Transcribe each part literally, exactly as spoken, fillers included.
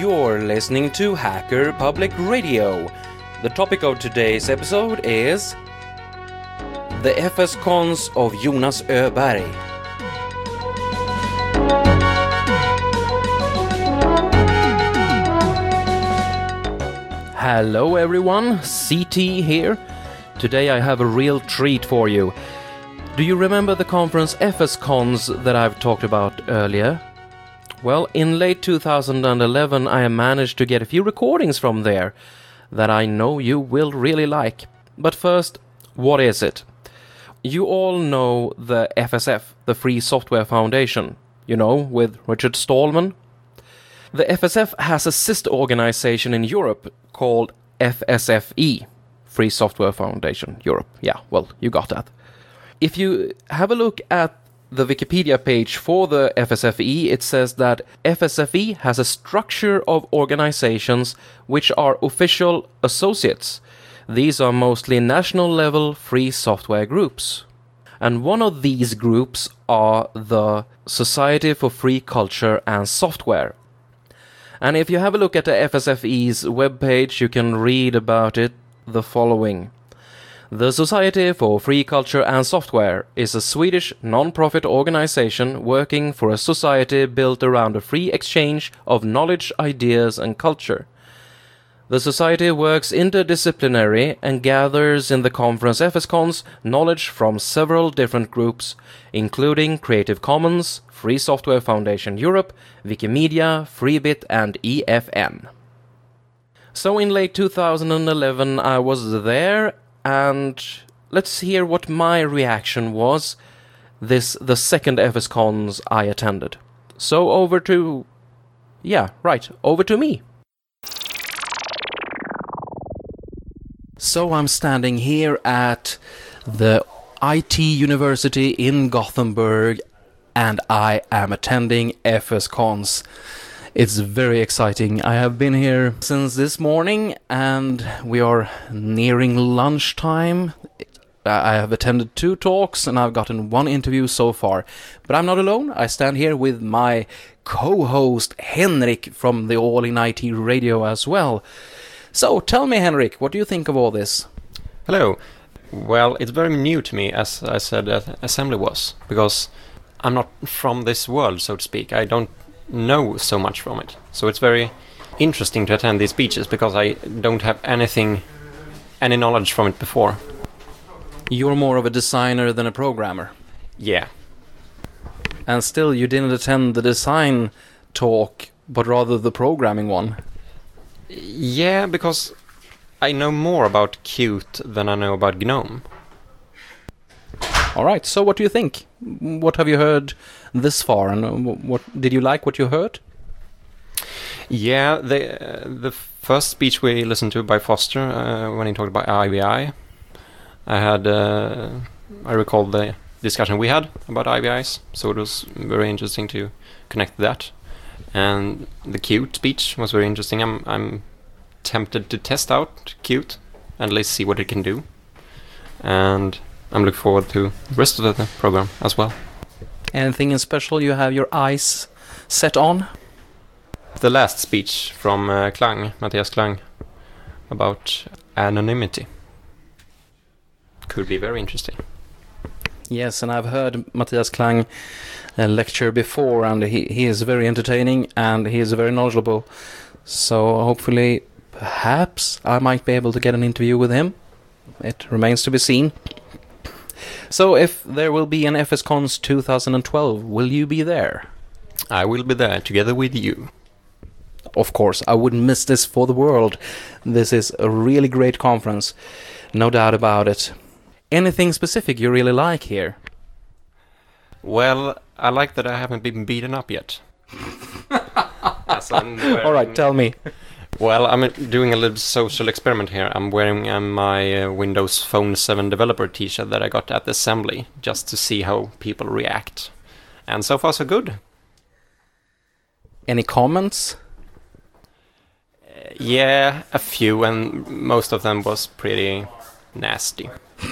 You're listening to Hacker Public Radio. The topic of today's episode is the F S Cons of Jonas Öberg. Hello everyone, C T here. Today I have a real treat for you. Do you remember the conference F S Cons that I've talked about earlier? Well, in late two thousand eleven I managed to get a few recordings from there that I know you will really like. But first, what is it? You all know the F S F, the Free Software Foundation, you know, with Richard Stallman. The F S F has a sister organization in Europe called F S F E, Free Software Foundation Europe. Yeah, well, you got that. If you have a look at the Wikipedia page for the F S F E, it says that F S F E has a structure of organizations which are official associates. These are mostly national-level free software groups. And one of these groups are the Society for Free Culture and Software. And if you have a look at the F S F E's webpage, you can read about it the following. The Society for Free Culture and Software is a Swedish non-profit organization working for a society built around a free exchange of knowledge, ideas and culture. The society works interdisciplinary and gathers in the conference F S Cons knowledge from several different groups, including Creative Commons, Free Software Foundation Europe, Wikimedia, Freebit and E F N. So in late two thousand eleven I was there, and let's hear what my reaction was this the second F S Cons I attended. So over to... yeah, right, over to me. So I'm standing here at the I T University in Gothenburg, and I am attending F S Cons. It's very exciting. I have been here since this morning and we are nearing lunchtime. I have attended two talks and I've gotten one interview so far. But I'm not alone. I stand here with my co-host Henrik from the All in I T Radio as well. So tell me, Henrik, what do you think of all this? Hello. Well, it's very new to me, as I said that assembly was, because I'm not from this world, so to speak. I don't know so much from it. So it's very interesting to attend these speeches because I don't have anything, any knowledge from it before. You're more of a designer than a programmer. Yeah. And still you didn't attend the design talk, but rather the programming one. Yeah, because I know more about Qt than I know about GNOME. Alright, so what do you think? What have you heard this far, and what did you like what you heard? Yeah, the uh, the first speech we listened to by Foster uh, when he talked about I V I, I had uh, I recall the discussion we had about I V Is, so it was very interesting to connect that. And the Qt speech was very interesting. I'm I'm tempted to test out Qt and let's see what it can do. And I'm looking forward to the rest of the program as well. Anything in special you have your eyes set on? The last speech from uh, Klang, Matthias Klang, about anonymity could be very interesting. Yes, and I've heard Matthias Klang uh, lecture before, and he, he is very entertaining and he is very knowledgeable. So hopefully, perhaps, I might be able to get an interview with him. It remains to be seen. So if there will be an F S Cons two thousand twelve, will you be there? I will be there together with you. Of course, I wouldn't miss this for the world. This is a really great conference, no doubt about it. Anything specific you really like here? Well, I like that I haven't been beaten up yet. All right, tell me. Well, I'm doing a little social experiment here. I'm wearing uh, my uh, Windows Phone seven developer t-shirt that I got at the assembly, just to see how people react. And so far so good. Any comments? Uh, yeah, a few, and most of them was pretty nasty.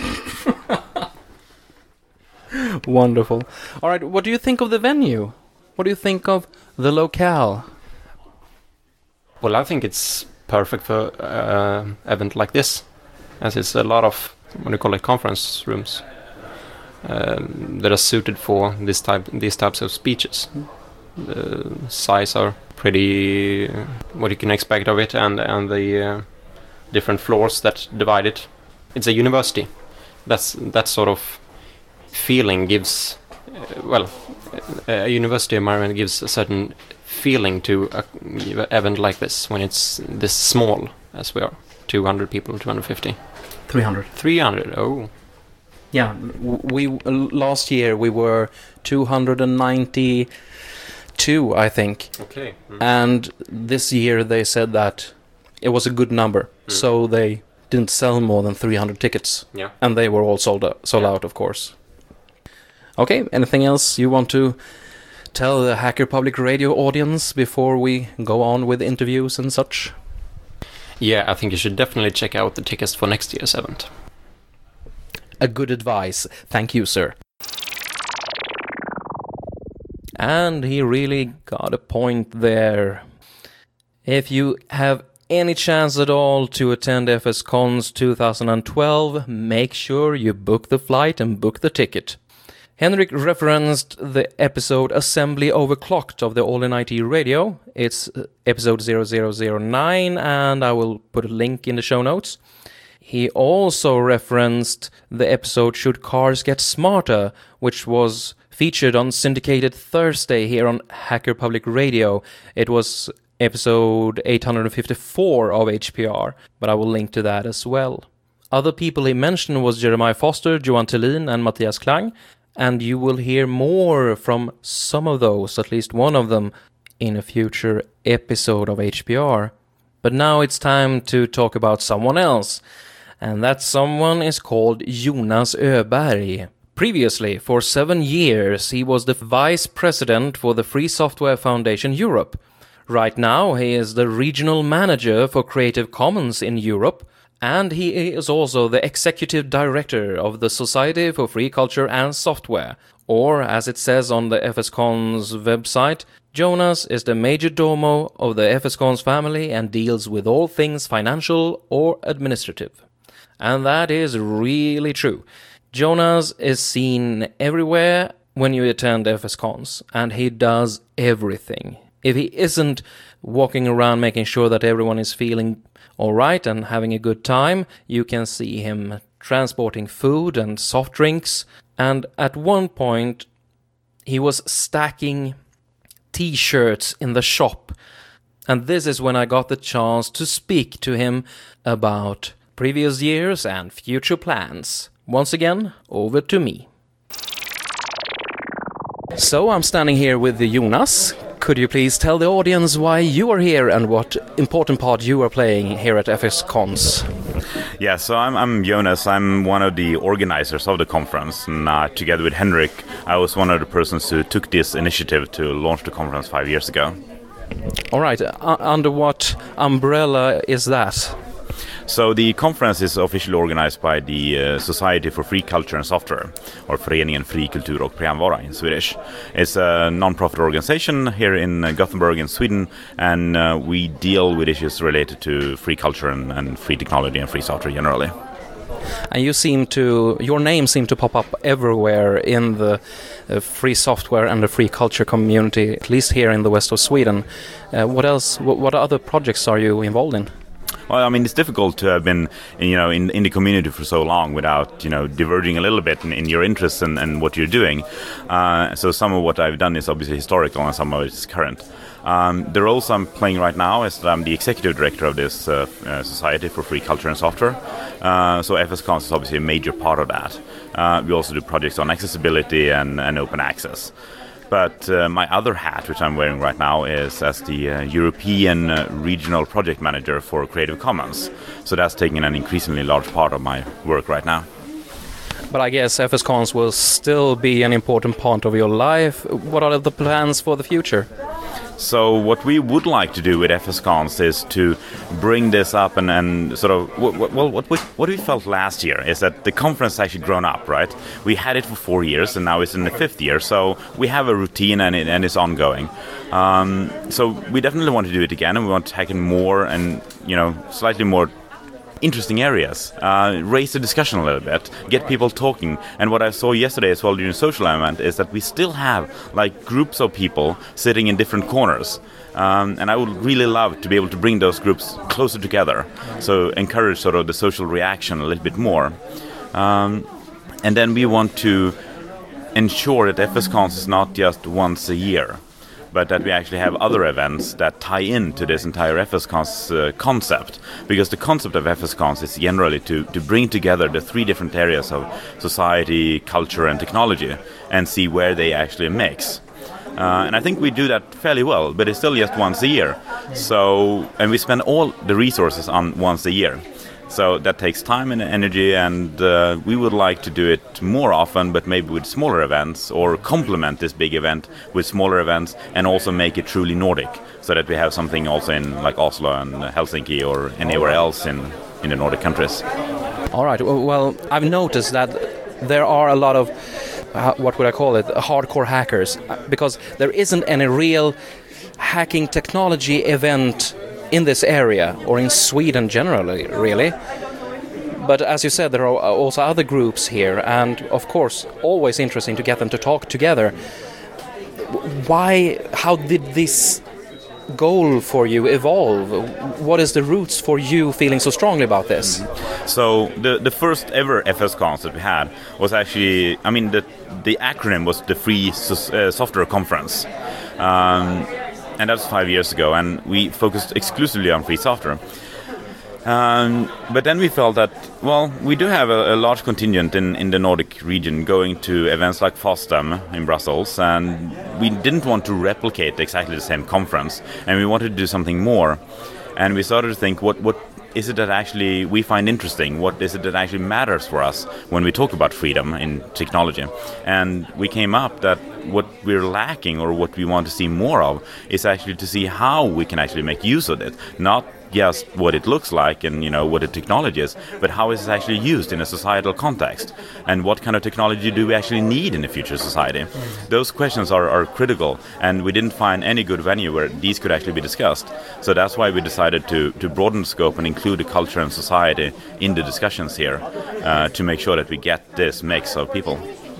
Wonderful. All right, what do you think of the venue? What do you think of the locale? Well, I think it's perfect for an uh, event like this, as it's a lot of, what do you call it, conference rooms um, that are suited for this type, these types of speeches. The size are pretty, uh, what you can expect of it, and and the uh, different floors that divide it. It's a university. That's that sort of feeling gives, uh, well, a university environment gives a certain feeling to an event like this when it's this small as we are. two hundred people, two hundred fifty. three hundred. three hundred, oh. Yeah, we last year we were two hundred ninety-two, I think. Okay. Mm. And this year they said that it was a good number, mm. so they didn't sell more than three hundred tickets. Yeah. And they were all sold out, sold yeah. out, of course. Okay, anything else you want to tell the Hacker Public Radio audience before we go on with interviews and such? Yeah, I think you should definitely check out the tickets for next year's event. A good advice. Thank you, sir. And he really got a point there. If you have any chance at all to attend F S Cons twenty twelve, make sure you book the flight and book the ticket. Henrik referenced the episode Assembly Overclocked of the All in I T Radio. It's episode zero zero zero nine, and I will put a link in the show notes. He also referenced the episode Should Cars Get Smarter, which was featured on Syndicated Thursday here on Hacker Public Radio. It was episode eight hundred fifty-four of H P R, but I will link to that as well. Other people he mentioned was Jeremiah Foster, Johan Thelin, and Matthias Klang. And you will hear more from some of those, at least one of them, in a future episode of H P R. But now it's time to talk about someone else. And that someone is called Jonas Öberg. Previously, for seven years, he was the vice president for the Free Software Foundation Europe. Right now, he is the regional manager for Creative Commons in Europe. And he is also the executive director of the Society for Free Culture and Software. Or, as it says on the F S Cons website, Jonas is the major domo of the F S Cons family and deals with all things financial or administrative. And that is really true. Jonas is seen everywhere when you attend F S Cons, and he does everything. If he isn't walking around making sure that everyone is feeling all right and having a good time, you can see him transporting food and soft drinks. And at one point, he was stacking t-shirts in the shop. And this is when I got the chance to speak to him about previous years and future plans. Once again, over to me. So I'm standing here with Jonas. Could you please tell the audience why you are here and what important part you are playing here at F S Cons? Yeah, so I'm, I'm Jonas. I'm one of the organizers of the conference. And uh, together with Henrik, I was one of the persons who took this initiative to launch the conference five years ago. All right. Uh, under what umbrella is that? So the conference is officially organized by the uh, Society for Free Culture and Software, or Föreningen Fri Kultur och Programvara in Swedish. It's a non-profit organization here in uh, Gothenburg in Sweden, and uh, we deal with issues related to free culture and, and free technology and free software generally. And you seem to, your name seemed to pop up everywhere in the uh, free software and the free culture community, at least here in the west of Sweden. Uh, what else, what, what other projects are you involved in? Well, I mean, it's difficult to have been, you know, in, in the community for so long without, you know, diverging a little bit in, in your interests and, and what you're doing. Uh, so some of what I've done is obviously historical and some of it is current. Um, the roles I'm playing right now is that I'm the executive director of this uh, uh, Society for Free Culture and Software. Uh, so F S Cons is obviously a major part of that. Uh, we also do projects on accessibility and, and open access. But uh, my other hat, which I'm wearing right now, is as the uh, European uh, Regional Project Manager for Creative Commons. So that's taking an increasingly large part of my work right now. But I guess F S Cons will still be an important part of your life. What are the plans for the future? So what we would like to do with F S Cons is to bring this up and, and sort of, well, what, what, what we felt last year is that the conference has actually grown up, right? We had it for four years and now it's in the fifth year, so we have a routine and, it, and it's ongoing. Um, so we definitely want to do it again, and we want to tackle more and, you know, slightly more interesting areas, uh, raise the discussion a little bit, get people talking. And what I saw yesterday as well during the social event is that we still have like groups of people sitting in different corners. Um, and I would really love to be able to bring those groups closer together, so encourage sort of the social reaction a little bit more. Um, and then we want to ensure that F S Cons is not just once a year, but that we actually have other events that tie into this entire F S Cons uh, concept. Because the concept of F S Cons is generally to, to bring together the three different areas of society, culture and technology and see where they actually mix. Uh, and I think we do that fairly well, but it's still just once a year. So, and we spend all the resources on once a year. So that takes time and energy, and uh, we would like to do it more often, but maybe with smaller events, or complement this big event with smaller events, and also make it truly Nordic, so that we have something also in like Oslo and Helsinki or anywhere else in, in the Nordic countries. All right. Well, I've noticed that there are a lot of, uh, what would I call it, hardcore hackers, because there isn't any real hacking technology event in this area, or in Sweden generally, really. But as you said, there are also other groups here, and of course, always interesting to get them to talk together. Why, how did this goal for you evolve? What is the roots for you feeling so strongly about this? Mm-hmm. So the the first ever F S Cons that we had was actually, I mean, the the acronym was the Free uh, Software Conference. Um, And that was five years ago, and we focused exclusively on free software. Um, but then we felt that, well, we do have a, a large contingent in, in the Nordic region going to events like FOSDEM in Brussels, and we didn't want to replicate exactly the same conference, and we wanted to do something more. And we started to think, what, what is it that actually we find interesting? What is it that actually matters for us when we talk about freedom in technology? And we came up that what we're lacking, or what we want to see more of, is actually to see how we can actually make use of it. Not just what it looks like and, you know, what the technology is, but how is it actually used in a societal context, and what kind of technology do we actually need in the future society. Those questions are, are critical, and we didn't find any good venue where these could actually be discussed. So that's why we decided to, to broaden the scope and include the culture and society in the discussions here, uh, to make sure that we get this mix of people.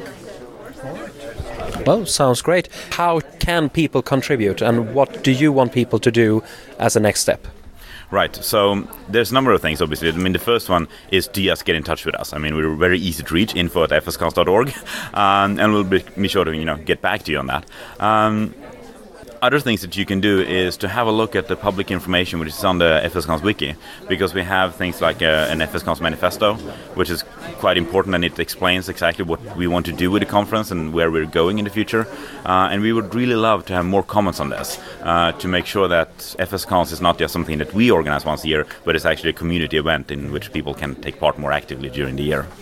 Well, sounds great. How can people contribute, and what do you want people to do as a next step? Right, so there's a number of things, obviously. I mean, the first one is to just get in touch with us. I mean, we're very easy to reach, info at f s cons dot org, um, and we'll be, be sure to, you know, get back to you on that. Um, Other things that you can do is to have a look at the public information which is on the F S Cons wiki, because we have things like uh, an F S Cons manifesto, which is quite important, and it explains exactly what we want to do with the conference and where we're going in the future. Uh, and we would really love to have more comments on this, uh, to make sure that F S Cons is not just something that we organize once a year, but it's actually a community event in which people can take part more actively during the year.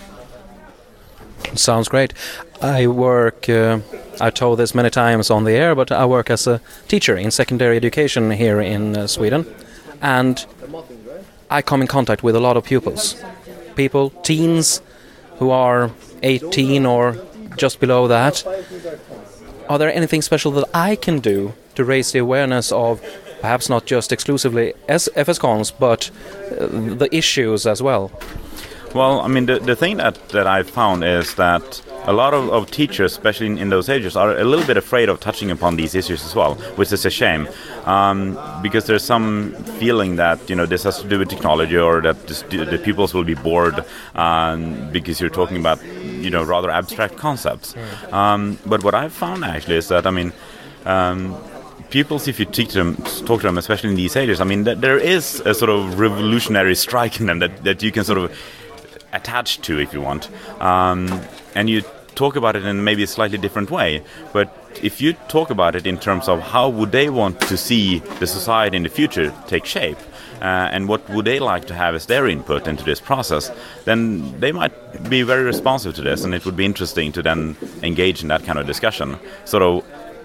Sounds great. I work, uh, I've told this many times on the air, but I work as a teacher in secondary education here in uh, Sweden. And I come in contact with a lot of pupils. People, teens, who are eighteen or just below that. Are there anything special that I can do to raise the awareness of perhaps not just exclusively F S Cons, but uh, the issues as well? Well, I mean, the, the thing that, that I've found is that a lot of, of teachers, especially in, in those ages, are a little bit afraid of touching upon these issues as well, which is a shame, um, because there's some feeling that, you know, this has to do with technology, or that this, the pupils will be bored um, because you're talking about, you know, rather abstract concepts. Um, but what I've found actually is that, I mean, um, pupils, if you teach them, talk to them, especially in these ages, I mean, th- there is a sort of revolutionary strike in them that, that you can sort of attached to, if you want, um, and you talk about it in maybe a slightly different way. But if you talk about it in terms of how would they want to see the society in the future take shape, uh, and what would they like to have as their input into this process, then they might be very responsive to this, and it would be interesting to then engage in that kind of discussion. Sort of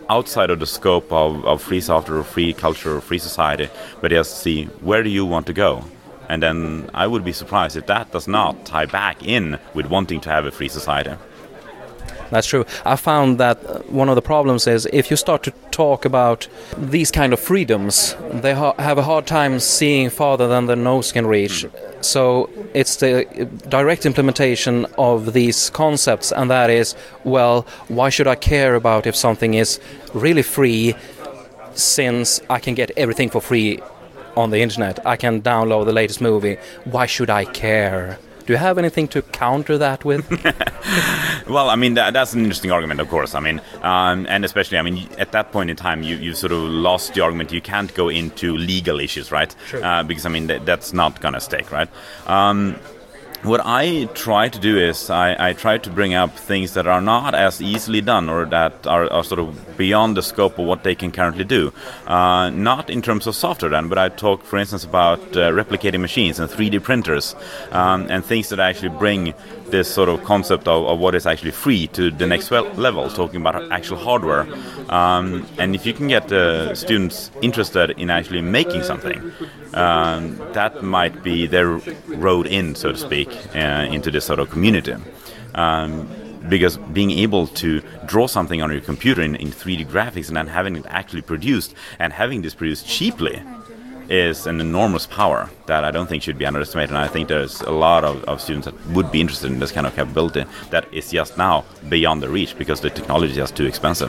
outside of the scope of, of free software or free culture or free society, but just see where do you want to go. And then I would be surprised if that does not tie back in with wanting to have a free society. That's true. I found that one of the problems is if you start to talk about these kind of freedoms, they ha- have a hard time seeing farther than their nose can reach. Mm. So it's the direct implementation of these concepts, and that is, well, why should I care about if something is really free, since I can get everything for free on the internet? I can download the latest movie. Why should I care? Do you have anything to counter that with? Well, I mean, that, that's an interesting argument, of course. I mean, um, and especially, I mean, at that point in time, you, you sort of lost the argument. You can't go into legal issues, right? Sure. Uh, because, I mean, th- that's not going to stick, right? Um, what I try to do is I, I try to bring up things that are not as easily done or that are, are sort of beyond the scope of what they can currently do. Uh, not in terms of software then, but I talk, for instance, about uh, replicating machines and three D printers um, and things that actually bring this sort of concept of, of what is actually free to the next well level, talking about actual hardware. Um, and if you can get uh, students interested in actually making something, um, that might be their road in, so to speak, uh, into this sort of community. Um, because being able to draw something on your computer in, in three D graphics and then having it actually produced and having this produced cheaply is an enormous power that I don't think should be underestimated. And I think there's a lot of, of students that would be interested in this kind of capability that is just now beyond the reach because the technology is just too expensive.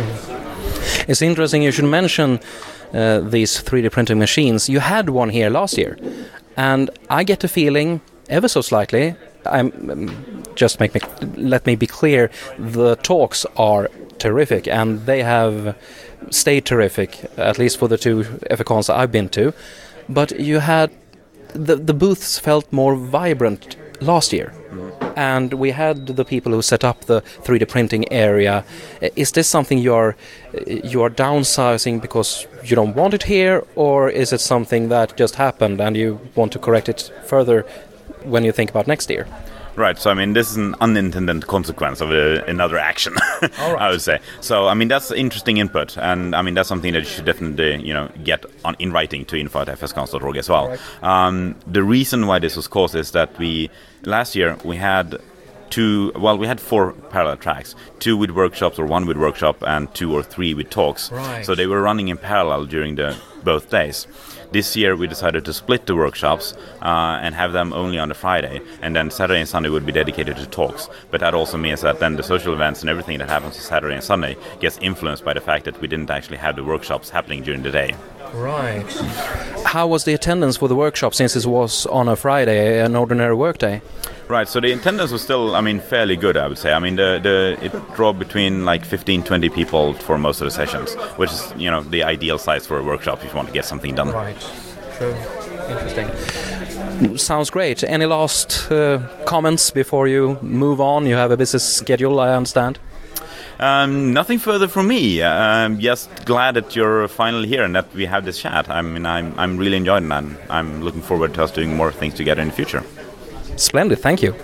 Mm. It's interesting you should mention uh, these three D printing machines. You had one here last year, and I get the feeling, ever so slightly, I'm um, just make me let me be clear, the talks are terrific, and they have stayed terrific, at least for the two EFECONs I've been to. But you had the the booths felt more vibrant last year, mm. and we had the people who set up the three D printing area. Is this something you're you're downsizing because you don't want it here, or is it something that just happened and you want to correct it further when you think about next year? Right, so I mean, this is an unintended consequence of a, another action, All right. I would say. So I mean, that's interesting input, and I mean, that's something that you should definitely, you know, get on in writing to info at f s cons dot org as well. Right. Um, the reason why this was caused is that we last year we had two, well, we had four parallel tracks, two with workshops or one with workshop, and two or three with talks. Right. So they were running in parallel during the both days. This year we decided to split the workshops uh, and have them only on the Friday, and then Saturday and Sunday would be dedicated to talks. But that also means that then the social events and everything that happens on Saturday and Sunday gets influenced by the fact that we didn't actually have the workshops happening during the day. Right. How was the attendance for the workshop, since it was on a Friday, an ordinary workday? Right, so the attendance was still, I mean, fairly good, I would say. I mean, the, the it drew between like fifteen, twenty people for most of the sessions, which is, you know, the ideal size for a workshop if you want to get something done. Right, true. Interesting. Sounds great. Any last uh, comments before you move on? You have a busy schedule, I understand. Um, nothing further from me. I'm just glad that you're finally here and that we have this chat. I mean, I'm I'm really enjoying it, and I'm looking forward to us doing more things together in the future. Splendid, thank you.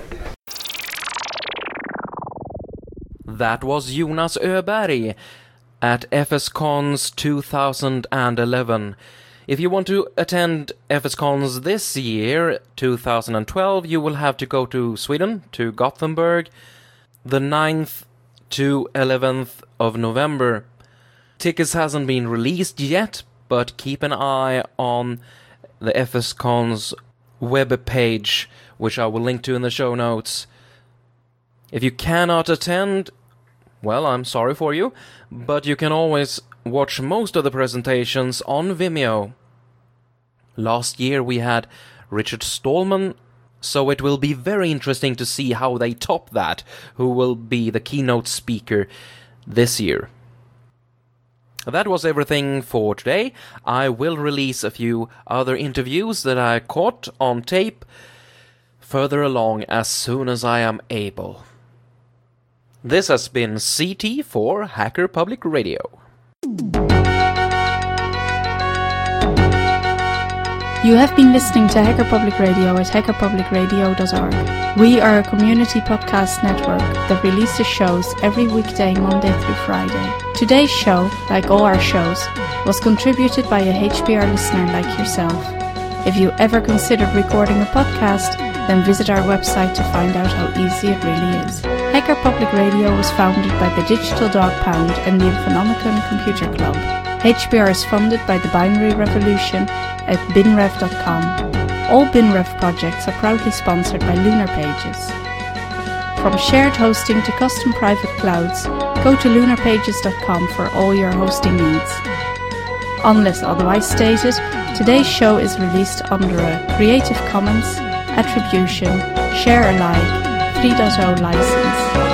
That was Jonas Öberg at EFESCONs two thousand eleven. If you want to attend EFESCONs this year, two thousand twelve, you will have to go to Sweden, to Gothenburg, the ninth to eleventh of November. Tickets hasn't been released yet, but keep an eye on the EFESCONs web page, which I will link to in the show notes. If you cannot attend, well, I'm sorry for you, but you can always watch most of the presentations on Vimeo. Last year we had Richard Stallman, so it will be very interesting to see how they top that, who will be the keynote speaker this year. That was everything for today. I will release a few other interviews that I caught on tape further along as soon as I am able. This has been C T for Hacker Public Radio. You have been listening to Hacker Public Radio at hacker public radio dot org. We are a community podcast network that releases shows every weekday, Monday through Friday. Today's show, like all our shows, was contributed by a H P R listener like yourself. If you ever considered recording a podcast, then visit our website to find out how easy it really is. Hacker Public Radio was founded by the Digital Dog Pound and the Infonomicon Computer Club. H P R is funded by the Binary Revolution at binrev dot com. All BinRev projects are proudly sponsored by Lunar Pages. From shared hosting to custom private clouds, go to lunar pages dot com for all your hosting needs. Unless otherwise stated, today's show is released under a Creative Commons Attribution Share Alike three point oh license.